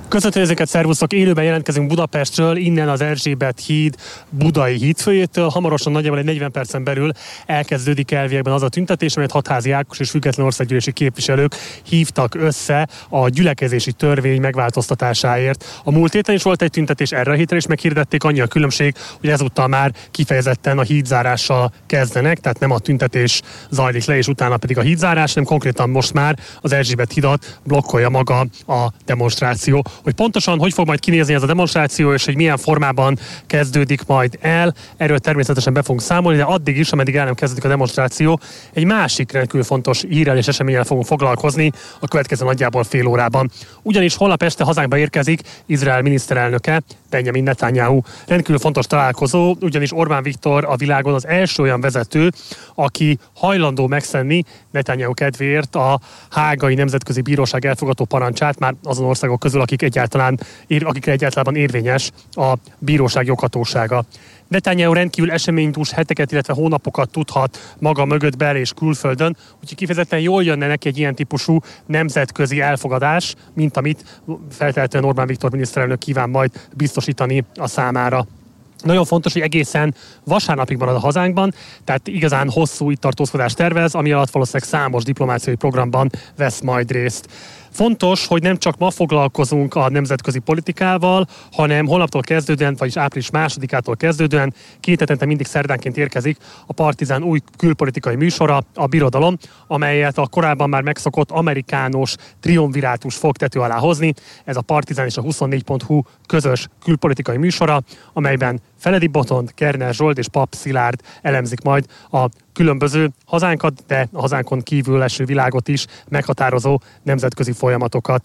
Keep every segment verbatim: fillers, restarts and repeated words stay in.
Köszöntöm ezeket, szervuszok! Élőben jelentkezünk Budapestről, innen az Erzsébet híd budai hídfőjétől. Hamarosan nagyjából egy negyven percen belül elkezdődik elviekben az a tüntetés, amelyet Hatházi Ákos és független országgyűlési képviselők hívtak össze a gyülekezési törvény megváltoztatásáért. A múlt héten is volt egy tüntetés, erre a héten is meghirdették, annyi a különbség, hogy ezúttal már kifejezetten a hídzárással kezdenek, tehát nem a tüntetés zajlik le, és utána pedig a hídzárás, hanem konkrétan most már az Erzsébet hidat blokkolja maga a demonstráció. Hogy pontosan hogy fog majd kinézni ez a demonstráció, és hogy milyen formában kezdődik majd el, erről természetesen be fogunk számolni, de addig is, ameddig el nem kezdődik a demonstráció, egy másik rendkívül fontos hírrel és eseménnyel fogunk foglalkozni a következő nagyjából fél órában. Ugyanis holnap este hazánkba érkezik Izrael miniszterelnöke, Benjamin Netanyahu. Rendkívül fontos találkozó, ugyanis Orbán Viktor a világon az első olyan vezető, aki hajlandó megszenni Netanyahu kedvéért a Hágai Nemzetközi Bíróság elfogadó parancsát, már azon országok közül, akik egyáltalán, akikre egyáltalán érvényes a bíróság joghatósága. Netanyahu rendkívül eseménydús heteket, illetve hónapokat tudhat maga mögött bel- és külföldön, úgyhogy kifejezetten jól jönne neki egy ilyen típusú nemzetközi elfogadás, mint amit feltétlenül Orbán Viktor miniszterelnök kíván majd biztosítani a számára. Nagyon fontos, hogy egészen vasárnapig marad a hazánkban, tehát igazán hosszú itt tartózkodást tervez, ami alatt valószínűleg számos diplomáciai programban vesz majd részt. Fontos, hogy nem csak ma foglalkozunk a nemzetközi politikával, hanem holnaptól kezdődően, vagyis április másodikától kezdődően két hetente mindig szerdánként érkezik a Partizán új külpolitikai műsora, a Birodalom, amelyet a korábban már megszokott amerikános triumvirátus fog tető alá hozni. Ez a Partizán és a huszonnégy pont hu közös külpolitikai műsora, amelyben Feledi Botond, Kerner Zsolt és Papp Szilárd elemzik majd a különböző hazánkat, de a hazánkon kívül eső világot is meghatározó nemzetközi folyamatokat.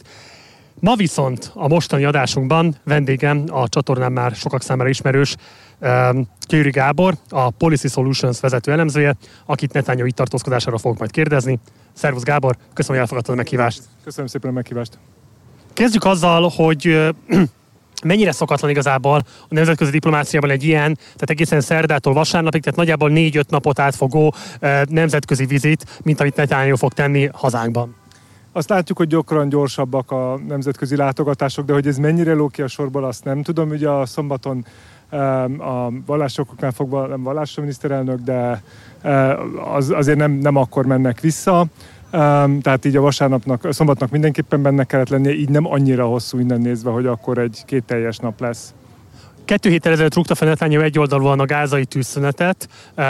Ma viszont a mostani adásunkban vendégem a csatornán már sokak számára ismerős Győri Gábor, a Policy Solutions vezető elemzője, akit Netanyahu itt tartózkodására fogok majd kérdezni. Szervusz Gábor, köszönöm, hogy elfogadtad a meghívást. Köszönöm szépen a meghívást. Kezdjük azzal, hogy mennyire szokatlan igazából a nemzetközi diplomáciában egy ilyen, tehát egészen szerdától vasárnapig, tehát nagyjából négy-öt napot átfogó uh, nemzetközi vizit, mint amit Netanyahu fog tenni hazánkban. Azt látjuk, hogy gyakran gyorsabbak a nemzetközi látogatások, de hogy ez mennyire ló ki a sorból, azt nem tudom. Ugye a szombaton um, a vallásoknál fogva nem vallásos miniszterelnök, de uh, az, azért nem, nem akkor mennek vissza. Um, tehát így a vasárnapnak, a szombatnak mindenképpen benne kellett lennie, így nem annyira hosszú innen nézve, hogy akkor egy két teljes nap lesz. Kettő héttel ezelőtt rúgta fel Netanyahu egyoldalúan a gázai tűzszünetet,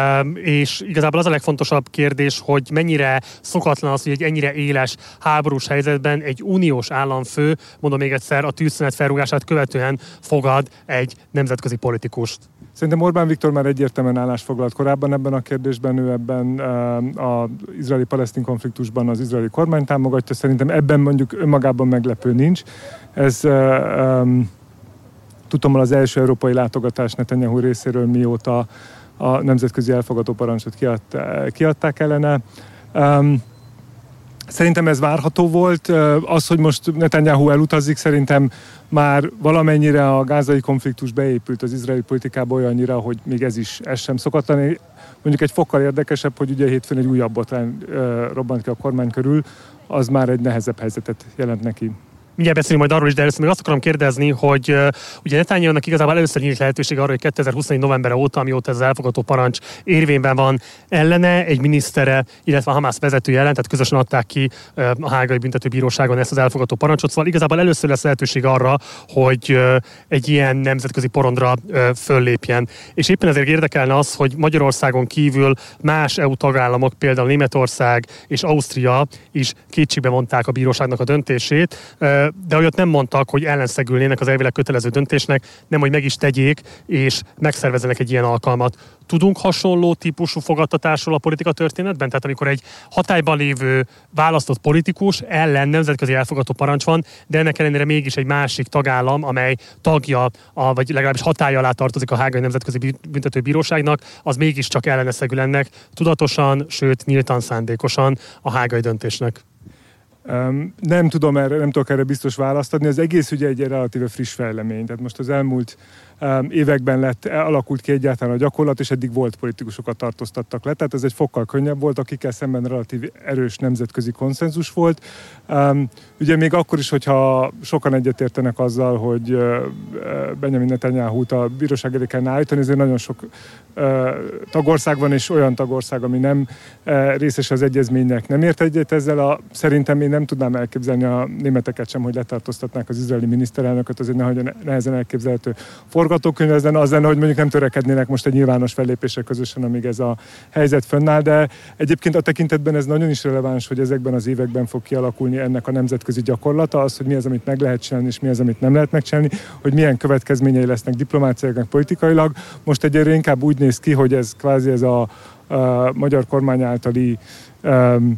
és igazából az a legfontosabb kérdés, hogy mennyire szokatlan az, hogy egy ennyire éles háborús helyzetben egy uniós államfő, mondom még egyszer, a tűzszünet felrúgását követően fogad egy nemzetközi politikust. Szerintem Orbán Viktor már egyértelműen állást foglalt korábban ebben a kérdésben, ő ebben az izraeli-palesztin konfliktusban az izraeli kormány támogatja, szerintem ebben mondjuk önmagában meglepő nincs. Ez um, tudtommal az első európai látogatás Netanyahu részéről, mióta a nemzetközi elfogadó parancsot kiadták, kiadták ellene. Um, Szerintem ez várható volt. Az, hogy most Netanyahu elutazik, szerintem már valamennyire a gázai konfliktus beépült az izraeli politikába olyannyira, hogy még ez is ez sem szokatlan. Mondjuk egy fokkal érdekesebb, hogy ugye hétfőn egy újabb botrány robbant ki a kormány körül, az már egy nehezebb helyzetet jelent neki. Mindjárt beszélünk majd arról is, de először még azt akarom kérdezni, hogy uh, ugye Netanyahunak igazából először nyílt lehetőség arra, hogy kétezer-huszonnégy novembere óta, amióta ez az elfogadó parancs érvényben van, ellene egy minisztere, illetve a Hamász vezetője ellen, tehát közösen adták ki uh, a Hágai Büntetőbíróságon ezt az elfogadó parancsot, szóval igazából először lesz lehetőség arra, hogy uh, egy ilyen nemzetközi porondra uh, föllépjen. És éppen ezért érdekelne az, hogy Magyarországon kívül más é u tagállamok, például Németország és Ausztria is kétségbe vonták a bíróságnak a döntését, uh, de olyat nem mondtak, hogy ellenszegülnének az elvileg kötelező döntésnek, nem, hogy meg is tegyék, és megszervezzenek egy ilyen alkalmat. Tudunk hasonló típusú fogadtatásról a politika történetben? Tehát amikor egy hatályban lévő választott politikus ellen nemzetközi elfogadó parancs van, de ennek ellenére mégis egy másik tagállam, amely tagja, a, vagy legalábbis hatály alá tartozik a Hágai Nemzetközi Büntetőbíróságnak, az mégiscsak elleneszegül ennek, tudatosan, sőt nyíltan szándékosan a hágai döntésnek. Um, nem tudom erre, nem tudok erre biztos választ adni. Az egész ugye egy relatíve friss fejlemény. Tehát most az elmúlt években lett, alakult ki egyáltalán a gyakorlat, és eddig volt politikusokat tartóztattak le. Tehát ez egy fokkal könnyebb volt, akikkel szemben relatív erős nemzetközi konszenzus volt. Ugye még akkor is, hogyha sokan egyetértenek azzal, hogy Benjamin Netanyahut a bíróság elé kellene állítani, ezért nagyon sok tagország van, és olyan tagország, ami nem részes az egyezménynek, nem ért egyet ezzel. A, szerintem én nem tudnám elképzelni a németeket sem, hogy letartóztatnák az izraeli miniszterelnököt, az egy nehogy nehezen elképzelhető forgatókönyv, ez lenne, az lenne, hogy mondjuk nem törekednének most egy nyilvános fellépésre közösen, amíg ez a helyzet fönnáll, de egyébként a tekintetben ez nagyon is releváns, hogy ezekben az években fog kialakulni ennek a nemzetközi gyakorlata, az, hogy mi az, amit meg lehet csinálni, és mi az, amit nem lehet megcsinálni, hogy milyen következményei lesznek diplomáciailag, politikailag. Most egyre inkább úgy néz ki, hogy ez kvázi ez a, a magyar kormány általi um,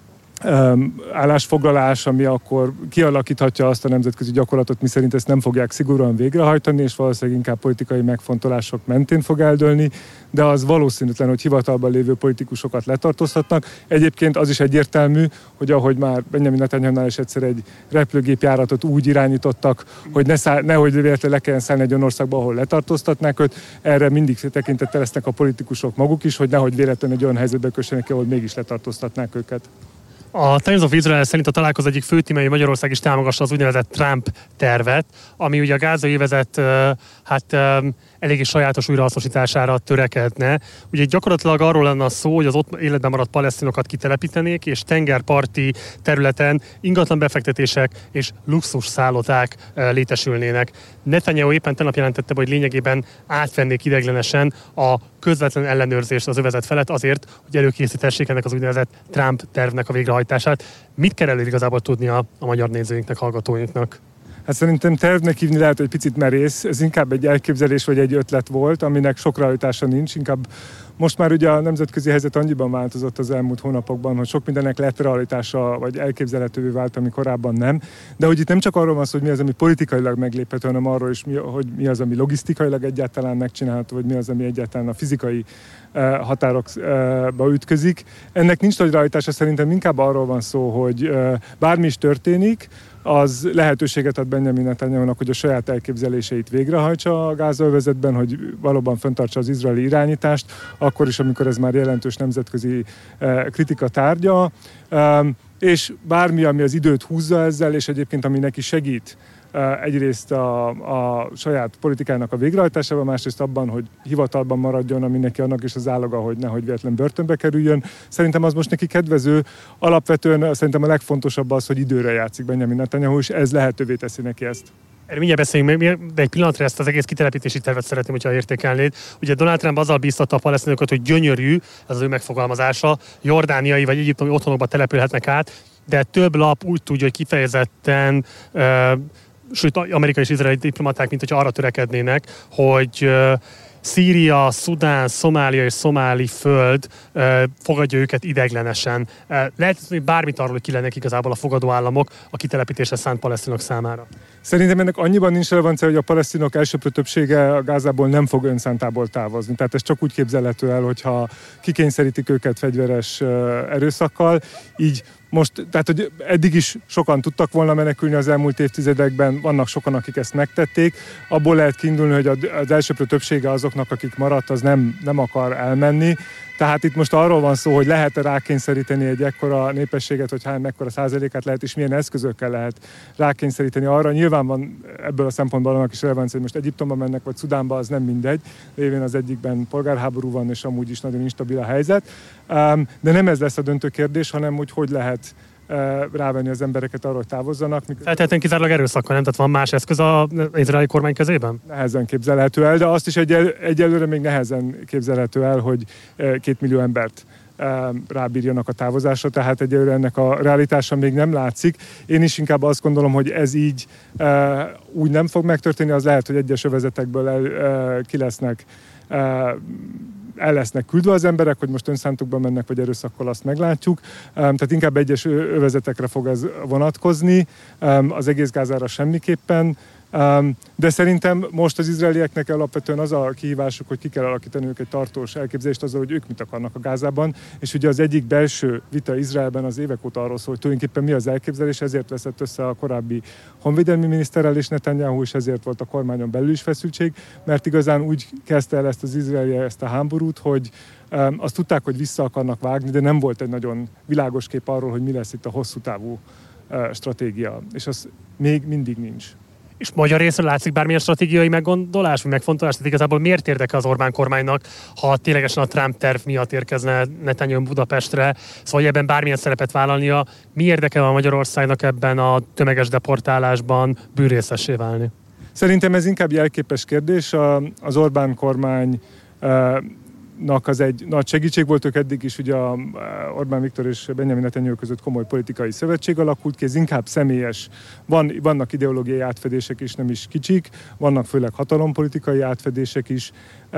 Um, állásfoglalás, ami akkor kialakíthatja azt a nemzetközi gyakorlatot, miszerint ezt nem fogják szigorúan végrehajtani, és valószínűleg inkább politikai megfontolások mentén fog eldőlni, de az valószínűtlen, hogy hivatalban lévő politikusokat letartóztatnak. Egyébként az is egyértelmű, hogy ahogy már Benjamin Netanyahunál is egyszer egy repülőgépjáratot úgy irányítottak, hogy ne száll, nehogy véletlenül le kelljen szállni egy olyan országba, ahol letartóztatnák őt, erre mindig tekintettel lesznek a politikusok maguk is, hogy nehogy véletlenül egy olyan helyzetbe kössenek, ahol mégis letartóztatnák őket. A Times of Israel szerint a találkozó egyik fő témája, hogy Magyarország is támogassa az úgynevezett Trump tervet, ami ugye a gázai övezet hát eléggé sajátos újrahasznosítására törekedne. Ugye gyakorlatilag arról lenne a szó, hogy az ott életben maradt palesztinokat kitelepítenék, és tengerparti területen ingatlan befektetések és luxus szállodák létesülnének. Netanyahu éppen tegnap jelentette, hogy lényegében átvennék ideiglenesen a közvetlen ellenőrzést az övezet felett azért, hogy előkészítessék ennek az úgynevezett Trump tervnek a végrehajtását. Mit kell elő igazából tudni a, a magyar nézőinknek, hallgatóinknak? Hát szerintem tervnek hívni lehet, hogy picit merész. Ez inkább egy elképzelés vagy egy ötlet volt, aminek sok realitása nincs. Inkább most már ugye a nemzetközi helyzet annyiban változott az elmúlt hónapokban, hogy sok mindennek lett realitása, vagy elképzelhetővé vált, ami korábban nem. De hogy itt nem csak arról van szó, hogy mi az, ami politikailag megléphető, hanem arról is, hogy mi az, ami logisztikailag egyáltalán megcsinálható, vagy mi az, ami egyáltalán a fizikai határokba ütközik. Ennek nincs nagy realitása, szerintem inkább arról van szó, hogy bármi is történik, az lehetőséget ad Benjamin Netanyahunak, hogy a saját elképzeléseit végrehajtsa a Gázaövezetben, hogy valóban fenntartsa az izraeli irányítást, akkor is, amikor ez már jelentős nemzetközi kritika tárgya, és bármi, ami az időt húzza ezzel, és egyébként ami neki segít egyrészt a, a saját politikának a végrehajtásában, másrészt abban, hogy hivatalban maradjon, ami neki annak is az állaga, hogy nehogy véletlen börtönbe kerüljön. Szerintem az most neki kedvező. Alapvetően szerintem a legfontosabb az, hogy időre játszik Benjamin Netanyahu, és ez lehetővé teszi neki ezt. Erről mindjárt beszéljünk meg, de egy pillanatra ezt az egész kitelepítési tervet szeretném, hogyha értékelnéd. Ugye Donald Trump azzal bíztatta a palesztinokat, hogy gyönyörű, ez az ő megfogalmazása, jordániai vagy egyiptomi otthonokba települhetnek át, de több lap úgy tudja, hogy kifejezetten uh, sőt, amerikai és izraeli diplomaták, mint hogyha arra törekednének, hogy uh, Szíria, Szudán, Szomália és szomáli föld uh, fogadja őket ideiglenesen. Uh, lehet tudni bármit arról, hogy ki lennek igazából a fogadóállamok a kitelepítésre szánt palesztinok számára? Szerintem ennek annyiban nincs relevancia, hogy a palesztinok elsőprő többsége a Gázából nem fog önszántából távozni. Tehát ez csak úgy képzelhető el, hogyha kikényszerítik őket fegyveres uh, erőszakkal. Így most, tehát, hogy eddig is sokan tudtak volna menekülni az elmúlt évtizedekben, vannak sokan, akik ezt megtették. Abból lehet kiindulni, hogy az elsőprő többsége azoknak, akik maradt, az nem, nem akar elmenni. Tehát itt most arról van szó, hogy lehet rákényszeríteni egy ekkora népességet, hogy hány mekkora százalékát lehet, és milyen eszközökkel lehet rákényszeríteni arra. Nyilván van ebből a szempontból annak is relevancia, hogy most Egyiptomba mennek, vagy Szudánba, az nem mindegy. Lévén az egyikben polgárháború van, és amúgy is nagyon instabil a helyzet. De nem ez lesz a döntő kérdés, hanem hogy hogy lehet rávenni az embereket arra, hogy távozzanak. Feltétlenül kizárólag erőszakkal, nem? Tehát van más eszköz az izraeli kormány kezében? Nehezen képzelhető el, de azt is egyel, egyelőre még nehezen képzelhető el, hogy két millió embert rábírjanak a távozásra, tehát egyelőre ennek a realitása még nem látszik. Én is inkább azt gondolom, hogy ez így úgy nem fog megtörténni, az lehet, hogy egyes övezetekből el, ki lesznek el lesznek küldve az emberek, hogy most önszántukban mennek, vagy erőszakkal, azt meglátjuk. Tehát inkább egyes övezetekre fog ez vonatkozni, az egész Gázára semmiképpen. De szerintem most az izraelieknek alapvetően az a kihívásuk, hogy ki kell alakítani ők egy tartós elképzelést azzal, hogy ők mit akarnak a Gázában, és ugye az egyik belső vita Izraelben az évek óta arról szól, hogy tulajdonképpen mi az elképzelés, ezért veszett össze a korábbi honvédelmi miniszterrel és Netanyahu, és ezért volt a kormányon belül is feszültség, mert igazán úgy kezdte el ezt az izraeli ezt a háborút, hogy um, azt tudták, hogy vissza akarnak vágni, de nem volt egy nagyon világos kép arról, hogy mi lesz itt a hosszú távú uh, stratégia, és az még mindig nincs. És magyar részről látszik bármilyen stratégiai meggondolás, vagy megfontolás? Tehát igazából miért érdekel az Orbán kormánynak, ha ténylegesen a Trump terv miatt érkezne Netanyahu Budapestre, szóval hogy ebben bármilyen szerepet vállalnia, mi érdekel a Magyarországnak ebben a tömeges deportálásban bűnrészessé válni? Szerintem ez inkább jelképes kérdés. Az Orbán kormány az egy nagy segítség volt, ők eddig is, ugye a Orbán Viktor és Benjamin Netanyahu között komoly politikai szövetség alakult ki, ez inkább személyes. Van, vannak ideológiai átfedések is, nem is kicsik, vannak főleg hatalompolitikai átfedések is,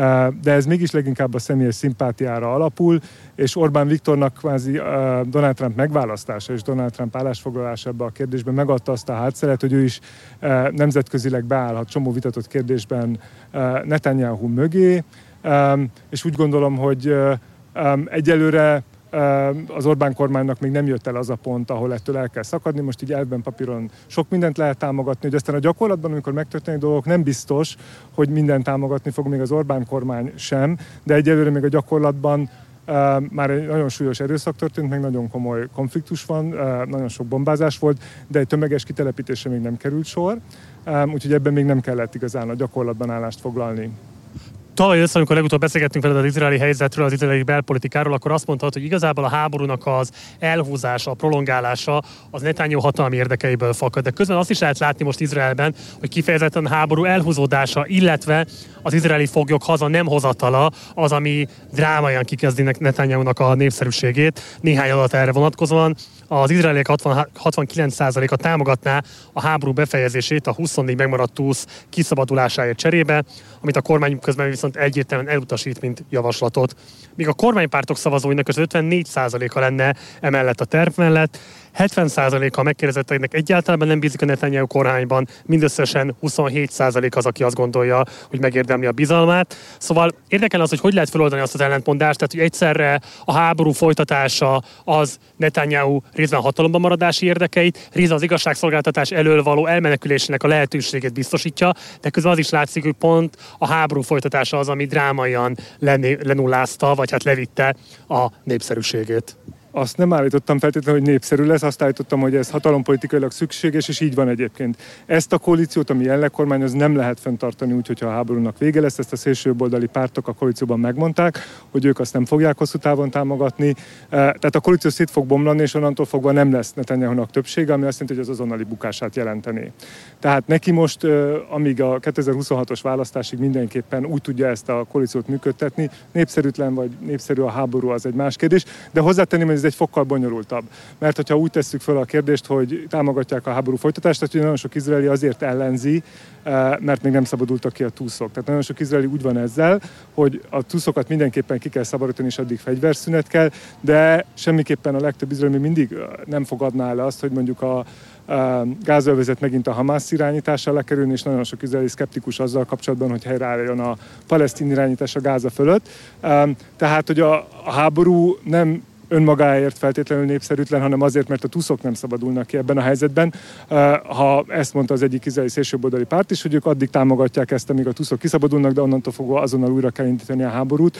de ez mégis leginkább a személyes szimpátiára alapul, és Orbán Viktornak kvázi Donald Trump megválasztása és Donald Trump állásfoglalása ebbe a kérdésben megadta azt a hátszeret, hogy ő is nemzetközileg beállhat csomó vitatott kérdésben Netanyahu mögé, Um, és úgy gondolom, hogy um, egyelőre um, az Orbán kormánynak még nem jött el az a pont, ahol ettől el kell szakadni. Most így elvben papíron sok mindent lehet támogatni, hogy aztán a gyakorlatban, amikor megtörténnek dolgok, nem biztos, hogy mindent támogatni fog még az Orbán kormány sem, de egyelőre még a gyakorlatban Uh, már egy nagyon súlyos erőszak történt, meg nagyon komoly konfliktus van, uh, nagyon sok bombázás volt, de egy tömeges kitelepítésre még nem került sor, um, úgyhogy ebben még nem kellett igazán a gyakorlatban állást foglalni. Tavaly össze, amikor legutóbb beszélgettünk veled az izraeli helyzetről, az izraeli belpolitikáról, akkor azt mondtad, hogy igazából a háborúnak az elhúzása, a prolongálása az Netanyahu hatalmi érdekeiből fakad. De közben azt is lehet látni most Izraelben, hogy kifejezetten a háború elhúzódása, illetve az izraeli foglyok haza nem hozatala az, ami drámaian kikezdi Netanyahunak a népszerűségét. Néhány adat erre vonatkozóan. Az izraeliek hatvankilenc százaléka támogatná a háború befejezését a huszonnégy megmaradt túsz kiszabadulásáért cserébe, amit a kormány közben viszont egyértelműen elutasít, mint javaslatot. Míg a kormánypártok szavazóinak az ötvennégy százaléka lenne emellett a terv mellett, hetven százaléka a megkérdezetteknek egyáltalán nem bízik a Netanyahu kormányban, mindösszesen huszonhét százalék az, aki azt gondolja, hogy megérdemli a bizalmát. Szóval érdekel az, hogy hogy lehet feloldani azt az ellentmondást, tehát hogy egyszerre a háború folytatása az Netanyahu részben hatalomban maradási érdekeit, részben az igazságszolgáltatás elől való elmenekülésének a lehetőségét biztosítja, de közben az is látszik, hogy pont a háború folytatása az, ami drámaian lenullázta, vagy hát levitte a népszerűségét. Azt nem állítottam feltétlenül, hogy népszerű lesz, azt állítottam, hogy ez hatalompolitikailag szükséges, és így van egyébként. Ezt a koalíciót, ami jelenleg kormány, az nem lehet fenntartani úgy, hogyha a háborúnak vége lesz. Ezt a szélsőjobboldali pártok a koalícióban megmondták, hogy ők azt nem fogják hosszú távon támogatni. Tehát a koalíció szét fog bomlani, és onnantól fogva nem lesz Netanyahunak többsége, ami azt jelenti, hogy az azonnali bukását jelenteni. Tehát neki most, amíg a kétezer-huszonhatos választásig mindenképpen úgy tudja ezt a koalíciót működtetni, népszerűtlen vagy népszerű a háború, az egy más kérdés, de hozzátenném, hogy ez egy fokkal bonyolultabb. Mert hogyha úgy tesszük fel a kérdést, hogy támogatják a háború folytatást, tehát nagyon sok izraeli azért ellenzi, mert még nem szabadultak ki a túszok. Tehát nagyon sok izraeli úgy van ezzel, hogy a túszokat mindenképpen ki kell szabadítani, és addig fegyverszünet kell, de semmiképpen a legtöbb izraeli még mindig nem fogadná el azt, hogy mondjuk a Gázaövezet megint a Hamász irányításra lekerülni, és nagyon sok izraeli szkeptikus azzal kapcsolatban, hogy helyreálljon a palesztin irányítás a Gáza fölött. Tehát, hogy a, a háború nem önmagáért feltétlenül népszerűtlen, hanem azért, mert a tuszok nem szabadulnak ki ebben a helyzetben. Ha ezt mondta az egyik izraeli szélsőjobboldali párt is, hogy ők addig támogatják ezt, amíg a tuszok kiszabadulnak, de onnantól fogva azonnal újra kell indítani a háborút.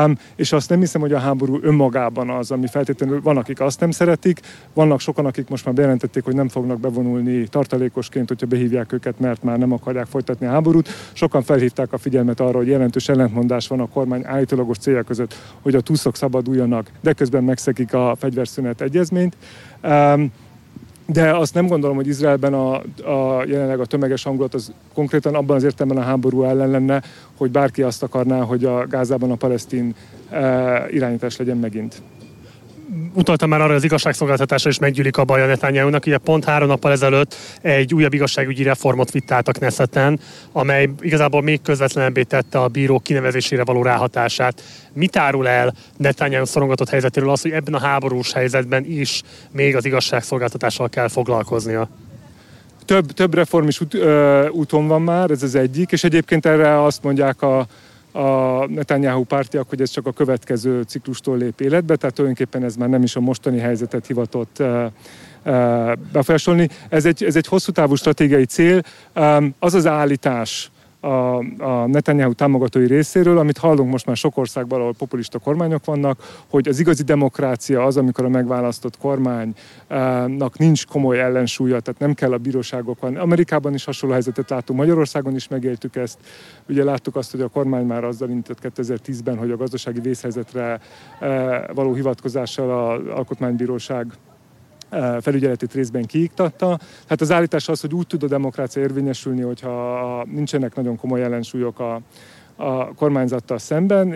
És azt nem hiszem, hogy a háború önmagában az, ami feltétlenül van, akik azt nem szeretik, vannak sokan, akik most már bejelentették, hogy nem fognak bevonulni tartalékosként, hogyha behívják őket, mert már nem akarják folytatni a háborút. Sokan felhívták a figyelmet arra, hogy jelentős ellentmondás van a kormány állítólagos célja között, hogy a tuszok szabaduljanak, de közben megszegik a fegyverszünet egyezményt. De azt nem gondolom, hogy Izraelben a, a jelenleg a tömeges hangulat az konkrétan abban az értelemben a háború ellen lenne, hogy bárki azt akarná, hogy a Gázában a palesztin irányítás legyen megint. Utaltam már arra, hogy az igazságszolgáltatásra is meggyűlik a baj a Netanyahunak. Ugye pont három nappal ezelőtt egy újabb igazságügyi reformot vitt át a Knesseten, amely igazából még közvetlenebbé tette a bíró kinevezésére való ráhatását. Mit árul el Netanyahu szorongatott helyzetéről az, hogy ebben a háborús helyzetben is még az igazságszolgáltatással kell foglalkoznia? több, több reform is út, ö, úton van már, ez az egyik, és egyébként erre azt mondják a, a Netanyahu pártiak, hogy ez csak a következő ciklustól lép életbe, tehát tulajdonképpen ez már nem is a mostani helyzetet hivatott ö, ö, befolyásolni. Ez egy, ez egy hosszú távú stratégiai cél. Az az állítás a, a Netanyahu támogatói részéről, amit hallunk most már sok országban, ahol populista kormányok vannak, hogy az igazi demokrácia az, amikor a megválasztott kormánynak nincs komoly ellensúlya, tehát nem kell a bíróságokon. Amerikában is hasonló helyzetet látunk, Magyarországon is megéltük ezt. Ugye láttuk azt, hogy a kormány már azzal indított kétezer-tízben, hogy a gazdasági vészhelyzetre való hivatkozással az alkotmánybíróság felügyeletét részben kiiktatta. Hát az állítás az, hogy úgy tud a demokrácia érvényesülni, hogyha nincsenek nagyon komoly ellensúlyok a, a kormányzattal szemben,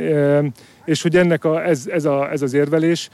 és hogy ennek a, ez, ez, a, ez az érvelés,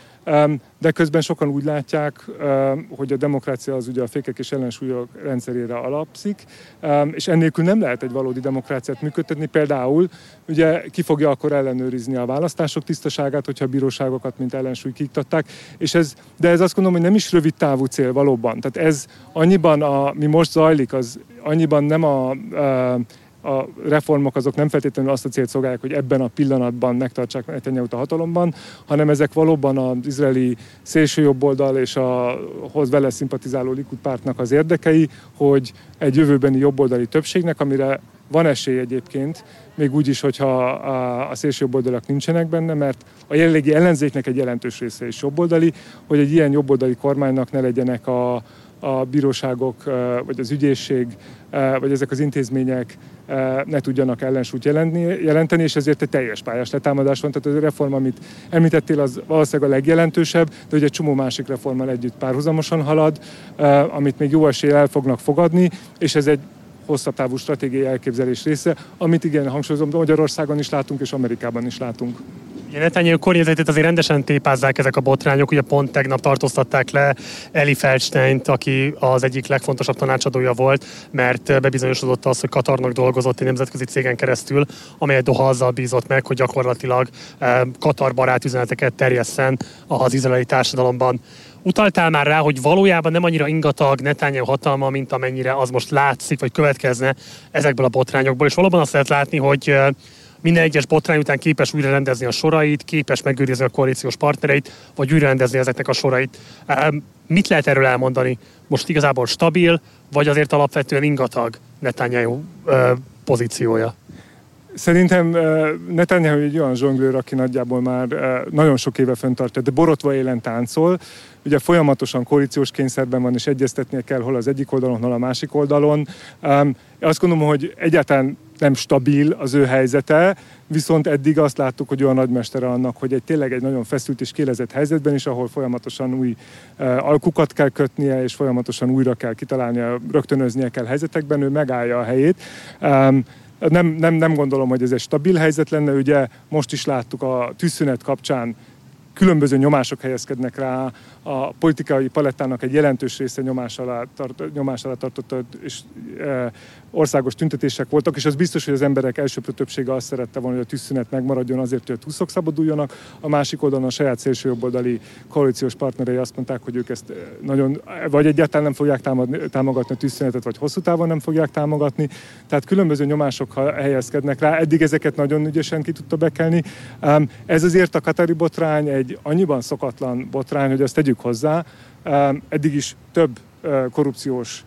de közben sokan úgy látják, hogy a demokrácia az ugye a fékek és ellensúlyok rendszerére alapszik, és ennélkül nem lehet egy valódi demokráciát működtetni. Például ugye ki fogja akkor ellenőrizni a választások tisztaságát, hogyha a bíróságokat mint ellensúly kiiktatták, és ez, de ez azt gondolom, hogy nem is rövid távú cél valóban. Tehát ez annyiban, a, mi most zajlik, az annyiban nem a, a a reformok azok nem feltétlenül azt a célt szolgálják, hogy ebben a pillanatban megtartsák Netanyahut a hatalomban, hanem ezek valóban az izraeli szélsőjobboldal és a hoz vele szimpatizáló Likud pártnak az érdekei, hogy egy jövőbeni jobboldali többségnek, amire van esély egyébként, még úgy is, hogyha a, a szélsőjobboldalak nincsenek benne, mert a jelenlegi ellenzéknek egy jelentős része is jobboldali, hogy egy ilyen jobboldali kormánynak ne legyenek a, a bíróságok, vagy az ügyészség, vagy ezek az intézmények ne tudjanak ellensúlyt jelenteni, és ezért egy teljes pályás letámadás van. Tehát a reform, amit említettél, az valószínűleg a legjelentősebb, de ugye egy csomó másik reformmal együtt párhuzamosan halad, amit még jó eséllyel el fognak fogadni, és ez egy hosszabb távú stratégiai elképzelés része, amit igen, hangsúlyozom, Magyarországon is látunk, és Amerikában is látunk. Ugye Netanyahu környezetét azért rendesen tépázzák ezek a botrányok, ugye pont tegnap tartóztatták le Eli Feldsteint, aki az egyik legfontosabb tanácsadója volt, mert bebizonyosodott az, hogy Katarnak dolgozott egy nemzetközi cégen keresztül, amelyet Doha azzal bízott meg, hogy gyakorlatilag Katar barát üzeneteket terjesszen az izraeli társadalomban. Utaltál már rá, hogy valójában nem annyira ingatag Netanyahu hatalma, mint amennyire az most látszik, vagy következne ezekből a botrányokból, és valóban azt lehet látni, hogy minden egyes botrány után képes újra rendezni a sorait, képes megőrizni a koalíciós partnereit, vagy újra rendezni ezeknek a sorait. Mit lehet erről elmondani? Most igazából stabil, vagy azért alapvetően ingatag Netanyahu pozíciója? Szerintem Netanyahu egy olyan zsonglőr, aki nagyjából már nagyon sok éve fenntartja, de borotva élen táncol. Ugye folyamatosan koalíciós kényszerben van, és egyeztetnie kell hol az egyik oldalon, hol a másik oldalon. Azt gondolom, hogy egyáltalán nem stabil az ő helyzete, viszont eddig azt láttuk, hogy olyan nagymestere annak, hogy egy tényleg egy nagyon feszült és kélezett helyzetben is, ahol folyamatosan új alkukat kell kötnie, és folyamatosan újra kell kitalálnia, rögtönöznie kell helyzetekben, ő megállja a helyét. Nem, nem, nem gondolom, hogy ez egy stabil helyzet lenne, ugye most is láttuk a tűzszünet kapcsán, különböző nyomások helyezkednek rá, a politikai palettának egy jelentős része nyomás alá, tart, nyomás alá tartott, és e, országos tüntetések voltak, és az biztos, hogy az emberek elsőprő többsége azt szerette volna, hogy a tűzszünet megmaradjon azért, hogy a túszok szabaduljanak. A másik oldalon a saját szélsőjobboldali koalíciós partnerei azt mondták, hogy ők ezt nagyon, vagy egyáltalán nem fogják támadni, támogatni a tűzszünetet, vagy hosszú távon nem fogják támogatni. Tehát különböző nyomások helyezkednek rá. Eddig ezeket nagyon ügyesen ki tudta bekelni. Ez azért a katari botrány egy annyiban szokatlan botrány, hogy azt tegyük hozzá. Eddig is több korrupciós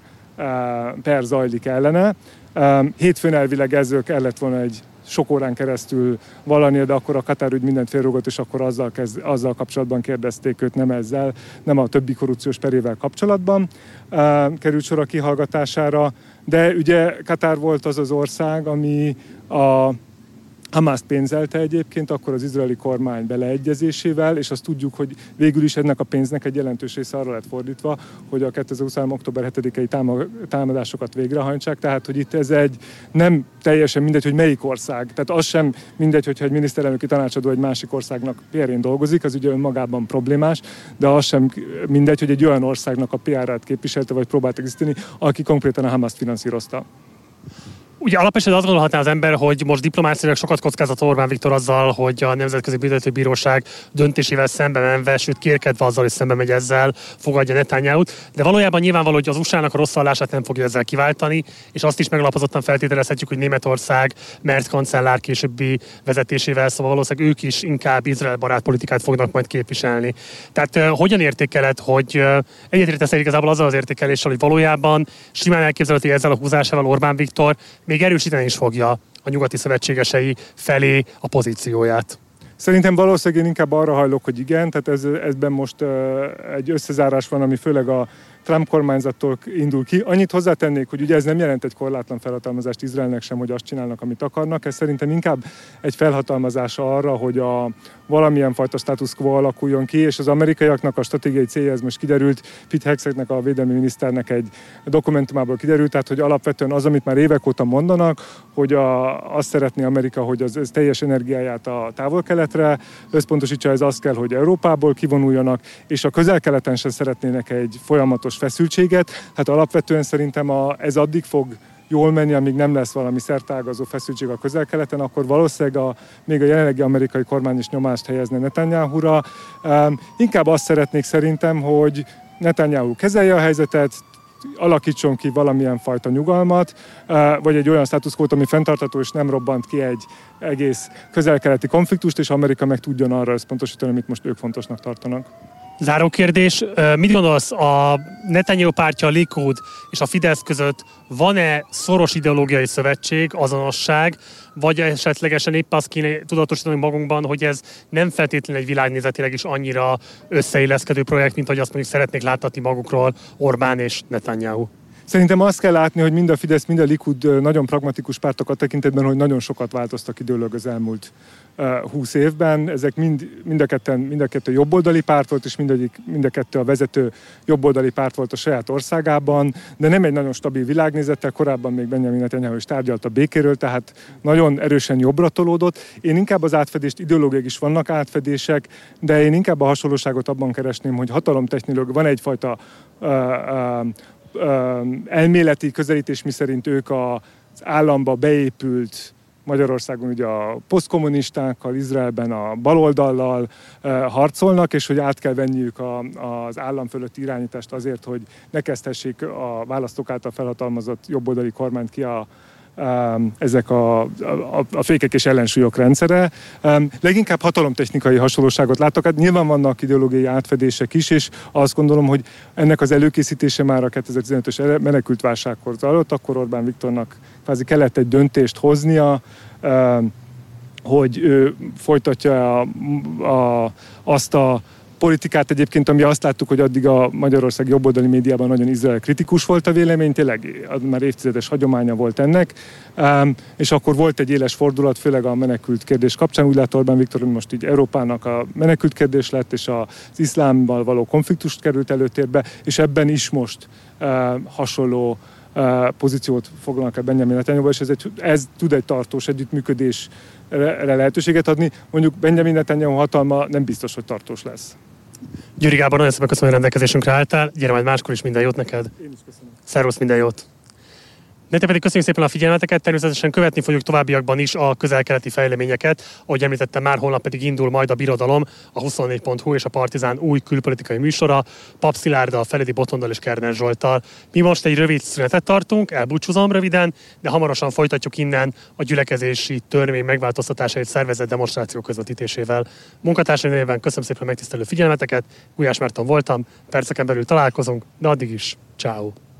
per zajlik ellene. Hétfőn elvileg ezzel kellett volna egy sok órán keresztül valani, de akkor a Katár ügy mindent félrugott, és akkor azzal, kezd, azzal kapcsolatban kérdezték őt, nem ezzel, nem a többi korrupciós perével kapcsolatban került sor a kihallgatására. De ugye Katár volt az az ország, ami a Hamászt pénzelte egyébként, akkor az izraeli kormány beleegyezésével, és azt tudjuk, hogy végül is ennek a pénznek egy jelentős része arra lett fordítva, hogy a kétezer-huszonhárom. október hetedikei támadásokat végrehajtsák, tehát hogy itt ez egy nem teljesen mindegy, hogy melyik ország, tehát az sem mindegy, hogyha egy miniszterelnöki tanácsadó egy másik országnak pé er-én dolgozik, az ugye önmagában problémás, de az sem mindegy, hogy egy olyan országnak a pé er-át képviselte, vagy próbált egziszteni, aki konkrétan a Hamászt finanszírozta. Ugye alapesetben azt gondolhatná az ember, hogy most diplomáciailag sokat kockázat Orbán Viktor azzal, hogy a Nemzetközi Büntetőbíróság döntésével szembe menve, sőt kérkedve azzal, hogy szembe megy ezzel, fogadja Netanyahut. De valójában nyilvánvaló, hogy az u es á-nak a rossz hallását nem fogja ezzel kiváltani, és azt is megalapozottan feltételezhetjük, hogy Németország Merz kancellár későbbi vezetésével, szóval valószínűleg ők is inkább Izrael barát politikát fognak majd képviselni. Tehát uh, hogyan értékeled, hogy uh, egyetértesz igazából azzal az értékeléssel, hogy valójában simán elképzelhető, hogy ezzel a húzásával Orbán Viktor még erősíteni is fogja a nyugati szövetségesei felé a pozícióját? Szerintem valószínűleg én inkább arra hajlok, hogy igen, tehát ez, ezben most uh, egy összezárás van, ami főleg a Trump kormányzattól indul ki. Annyit hozzátennék, hogy ugye ez nem jelent egy korlátlan felhatalmazást Izraelnek sem, hogy azt csinálnak, amit akarnak. Ez szerintem inkább egy felhatalmazás arra, hogy a valamilyen fajta status quo alakuljon ki, és az amerikaiaknak a stratégiai célja, ez most kiderült, Pete Hegsethnek, a védelmi miniszternek egy dokumentumából kiderült, tehát hogy alapvetően az, amit már évek óta mondanak, hogy a, azt szeretné Amerika, hogy az, az teljes energiáját a távol-keletre összpontosítsa, ez azt kell, hogy Európából kivonuljanak, és a közel-keleten sem szeretnének egy folyamatos feszültséget. Hát alapvetően szerintem a, ez addig fog jól menni, amíg nem lesz valami szerteágazó feszültség a közel-keleten, akkor valószínűleg a, még a jelenlegi amerikai kormány is nyomást helyezne Netanyahura. Um, inkább azt szeretnék szerintem, hogy Netanyahu kezelje a helyzetet, alakítson ki valamilyen fajta nyugalmat, vagy egy olyan státuszkót, ami fenntartható és nem robbant ki egy egész közel-keleti konfliktust, és Amerika meg tudjon arra összpontosítani, amit most ők fontosnak tartanak. Záró kérdés, mit gondolsz, a Netanyahu pártja, a Likud és a Fidesz között van-e szoros ideológiai szövetség, azonosság, vagy esetlegesen épp azt kéne tudatosítani magunkban, hogy ez nem feltétlenül egy világnézetileg is annyira összeilleszkedő projekt, mint hogy azt mondjuk szeretnék láttatni magukról Orbán és Netanyahu? Szerintem azt kell látni, hogy mind a Fidesz, mind a Likud nagyon pragmatikus pártok a tekintetben, hogy nagyon sokat változtak időleg az elmúlt húsz évben. Ezek mind, mind, a ketten, mind a kettő jobboldali párt volt, és mindegyik, mind a kettő a vezető jobboldali párt volt a saját országában, de nem egy nagyon stabil világnézettel. Korábban még Benjamin Netanyahu is tárgyalt a békéről, tehát nagyon erősen jobbra tolódott. Én inkább az átfedést, ideológiai is vannak átfedések, de én inkább a hasonlóságot abban keresném, hogy hatalomtechnológia, van egyfajta uh, uh, elméleti közelítés, miszerint ők az államba beépült, Magyarországon ugye a posztkommunistákkal, Izraelben a baloldallal harcolnak, és hogy át kell venniük a, az állam fölötti irányítást azért, hogy ne kezdhessék a választók által felhatalmazott jobboldali kormányt ki a ezek a, a, a fékek és ellensúlyok rendszere. Leginkább hatalomtechnikai hasonlóságot láttak, hát nyilván vannak ideológiai átfedések is, és azt gondolom, hogy ennek az előkészítése már a kétezer-tizenötös menekültválságkor zajlott, akkor Orbán Viktornak kvázi kellett egy döntést hoznia, hogy ő folytatja a, a, azt a politikát egyébként, ami azt láttuk, hogy addig a Magyarország jobboldali médiában nagyon Izrael kritikus volt a vélemény, tényleg már évtizedes hagyománya volt ennek, és akkor volt egy éles fordulat, főleg a menekült kérdés kapcsán, úgy lát Orbán Viktor, hogy most így Európának a menekült kérdés lett, és az iszlámmal való konfliktust került előtérbe, és ebben is most hasonló pozíciót foglalnak el Benjamin Netanyahu, és ez, egy, ez tud egy tartós együttműködésre lehetőséget adni. Mondjuk Benjamin Netanyahu hatalma nem biztos, hogy tartós lesz. Gyuri Gábor, nagyon szépen köszönöm, hogy rendelkezésünkre álltál. Gyere majd máskor is, minden jót neked. Én is köszönöm. Szervusz, minden jót. Nektek pedig köszönjük szépen a figyelmeteket, természetesen követni fogjuk továbbiakban is a közel-keleti fejleményeket. Ahogy említettem, már holnap pedig indul majd a Birodalom, a huszonnégy pont hu és a Partizán új külpolitikai műsora, Pap Szilárddal, Feledi Botondal és Kerner Zsolttal. Mi most egy rövid szünetet tartunk, elbúcsúzom röviden, de hamarosan folytatjuk innen a gyülekezési törvény megváltoztatásait szervezett demonstráció közvetítésével. Munkatársaim nevében köszönöm szépen a megtisztelő figyelmeteket, Gulyás Márton voltam, perceken belül találkozunk, de addig is, ciao.